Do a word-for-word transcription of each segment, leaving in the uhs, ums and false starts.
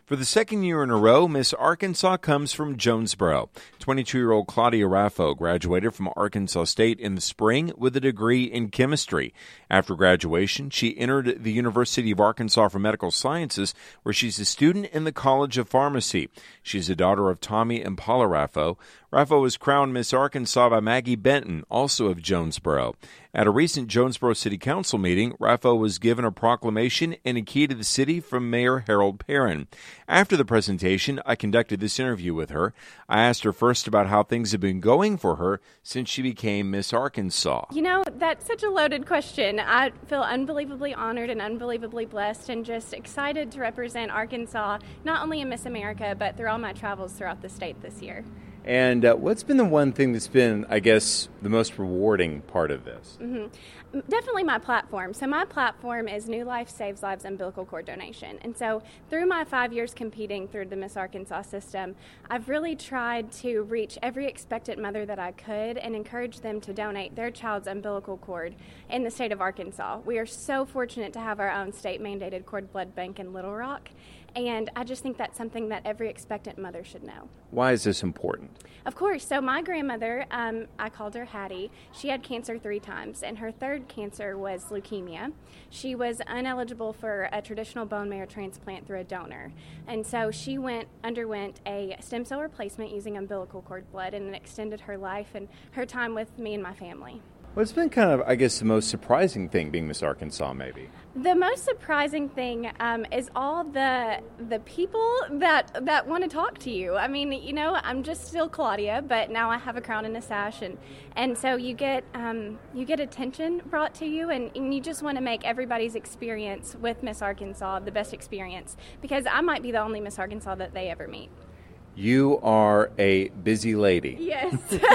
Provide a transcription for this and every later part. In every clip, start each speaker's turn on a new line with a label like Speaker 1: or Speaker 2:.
Speaker 1: For the second year in a row, Miss Arkansas comes from Jonesboro. twenty-two-year-old Claudia Raffo graduated from Arkansas State in the spring with a degree in chemistry. After graduation, she entered the University of Arkansas for Medical Sciences, where she's a student in the College of Pharmacy. She's the daughter of Tommy and Paula Raffo. Raffo was crowned Miss Arkansas by Maggie Benton, also of Jonesboro. At a recent Jonesboro City Council meeting, Raffo was given a proclamation and a key to the city from Mayor Harold Perrin. After the presentation, I conducted this interview with her. I asked her first about how things have been going for her since she became Miss Arkansas.
Speaker 2: You know, that's such a loaded question. I feel unbelievably honored and unbelievably blessed and just excited to represent Arkansas, not only in Miss America, but through all my travels throughout the state this year.
Speaker 1: And uh, what's been the one thing that's been, I guess, the most rewarding part of this?
Speaker 2: Mm-hmm. Definitely my platform. So my platform is New Life Saves Lives umbilical cord donation. And so through my five years competing through the Miss Arkansas system, I've really tried to reach every expectant mother that I could and encourage them to donate their child's umbilical cord in the state of Arkansas. We are so fortunate to have our own state-mandated cord blood bank in Little Rock. And I just think that's something that every expectant mother should know.
Speaker 1: Why is this important?
Speaker 2: Of course. So my grandmother, um, I called her Hattie. She had cancer three times, and her third cancer was leukemia. She was ineligible for a traditional bone marrow transplant through a donor. And so she went underwent a stem cell replacement using umbilical cord blood, and it extended her life and her time with me and my family.
Speaker 1: Well, it's been kind of, I guess, the most surprising thing being Miss Arkansas, maybe.
Speaker 2: The most surprising thing um, is all the the people that that want to talk to you. I mean, you know, I'm just still Claudia, but now I have a crown and a sash, and, and so you get um, you get attention brought to you, and, and you just want to make everybody's experience with Miss Arkansas the best experience, because I might be the only Miss Arkansas that they ever meet.
Speaker 1: You are a busy lady.
Speaker 2: Yes.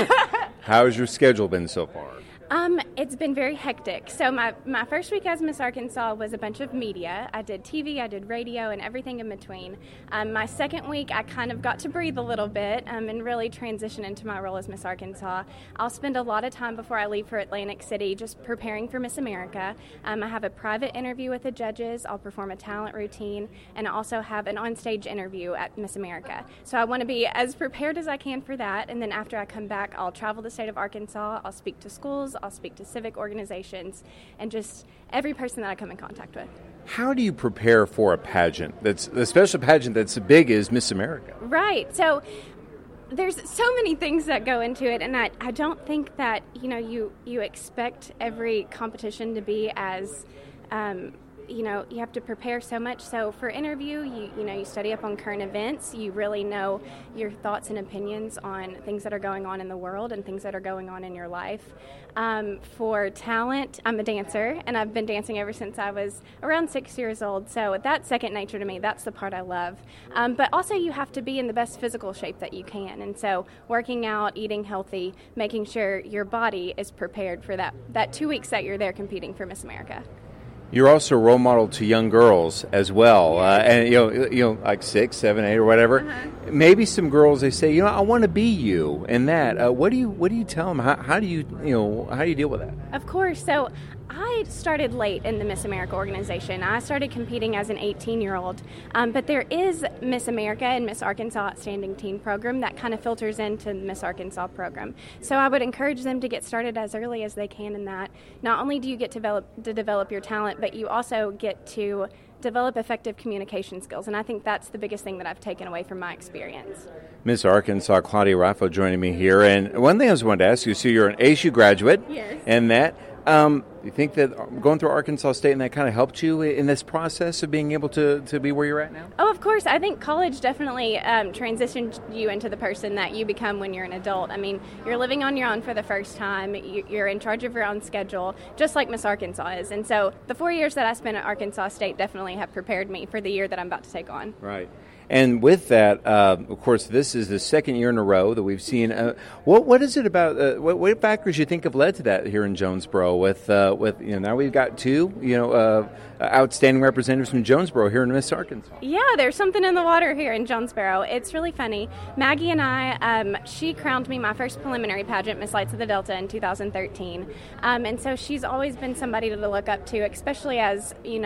Speaker 1: How has your schedule been so far?
Speaker 2: Um, it's been very hectic. So my, my first week as Miss Arkansas was a bunch of media. I did T V, I did radio, and everything in between. Um, my second week, I kind of got to breathe a little bit um, and really transition into my role as Miss Arkansas. I'll spend a lot of time before I leave for Atlantic City just preparing for Miss America. Um, I have a private interview with the judges. I'll perform a talent routine, and I also have an on-stage interview at Miss America. So I want to be as prepared as I can for that, and then after I come back, I'll travel the state of Arkansas. I'll speak to schools. I'll speak to civic organizations and just every person that I come in contact with.
Speaker 1: How do you prepare for a pageant that's a special pageant that's as big as Miss America?
Speaker 2: Right. So there's so many things that go into it, and I, I don't think that, you know, you, you expect every competition to be as um, you know, you have to prepare so much. So for interview, you you know, you study up on current events. You really know your thoughts and opinions on things that are going on in the world and things that are going on in your life. Um, for talent, I'm a dancer, and I've been dancing ever since I was around six years old. So that's second nature to me. That's the part I love. Um, but also you have to be in the best physical shape that you can. And so working out, eating healthy, making sure your body is prepared for that, that two weeks that you're there competing for Miss America.
Speaker 1: You're also a role model to young girls as well, uh, and you know, you know, like six, seven, eight, or whatever. Uh-huh. Maybe some girls, they say, you know, I want to be you and that. Uh, what do you, what do you tell them? How, how do you, you know, how do you deal with that?
Speaker 2: Of course. So I started late in the Miss America organization. I started competing as an eighteen-year-old, um, but there is Miss America and Miss Arkansas Outstanding Teen program that kind of filters into the Miss Arkansas program. So I would encourage them to get started as early as they can in that. Not only do you get to develop, to develop your talent, but you also get to develop effective communication skills, and I think that's the biggest thing that I've taken away from my experience.
Speaker 1: Miss Arkansas, Claudia Raffo joining me here, and one thing I was wanted to ask you, so you're an A S U graduate,
Speaker 2: yes,
Speaker 1: and that, um, you think that going through Arkansas State and that kind of helped you in this process of being able to, to be where you're at now?
Speaker 2: Oh, of course. I think college definitely um, transitioned you into the person that you become when you're an adult. I mean, you're living on your own for the first time. You're in charge of your own schedule, just like Miss Arkansas is. And so the four years that I spent at Arkansas State definitely have prepared me for the year that I'm about to take on.
Speaker 1: Right. And with that, uh, of course, this is the second year in a row that we've seen. Uh, what what is it about? Uh, what, what factors you think have led to that here in Jonesboro? With uh, with you know, now we've got two you know uh, outstanding representatives from Jonesboro here in Miss Arkansas.
Speaker 2: Yeah, there's something in the water here in Jonesboro. It's really funny. Maggie and I, um, she crowned me my first preliminary pageant, Miss Lights of the Delta, in two thousand thirteen, um, and so she's always been somebody to look up to, especially as you know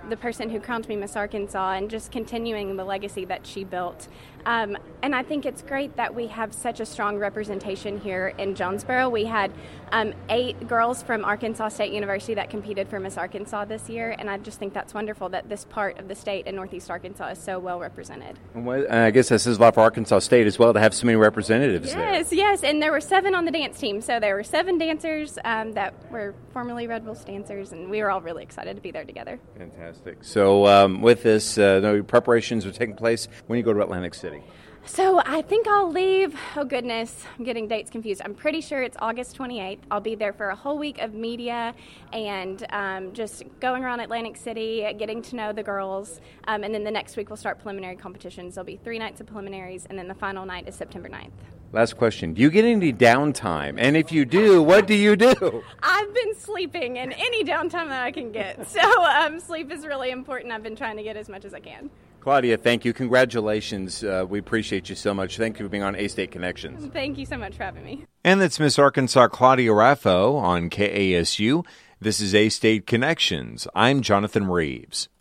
Speaker 2: the person who crowned me Miss Arkansas and just continuing the legacy that she built. Um, and I think it's great that we have such a strong representation here in Jonesboro. We had um, eight girls from Arkansas State University that competed for Miss Arkansas this year, and I just think that's wonderful that this part of the state in Northeast Arkansas is so well represented.
Speaker 1: Well, I guess this is a lot for Arkansas State as well to have so many representatives
Speaker 2: yes,
Speaker 1: there.
Speaker 2: Yes, yes, and there were seven on the dance team, so there were seven dancers um, that were formerly Red Wolves dancers, and we were all really excited to be there together.
Speaker 1: Fantastic. So um, with this, uh, the preparations are taking place when you go to Atlantic City.
Speaker 2: So I think I'll leave, oh goodness, I'm getting dates confused. I'm pretty sure it's August twenty-eighth. I'll be there for a whole week of media and um, just going around Atlantic City, getting to know the girls. Um, and then the next week we'll start preliminary competitions. There'll be three nights of preliminaries, and then the final night is September ninth.
Speaker 1: Last question. Do you get any downtime? And if you do, what do you do?
Speaker 2: I've been sleeping in any downtime that I can get. So um, sleep is really important. I've been trying to get as much as I can.
Speaker 1: Claudia, thank you. Congratulations. Uh, we appreciate you so much. Thank you for being on A-State Connections.
Speaker 2: Thank you so much for having me.
Speaker 1: And that's Miss Arkansas Claudia Raffo on K A S U. This is A-State Connections. I'm Jonathan Reeves.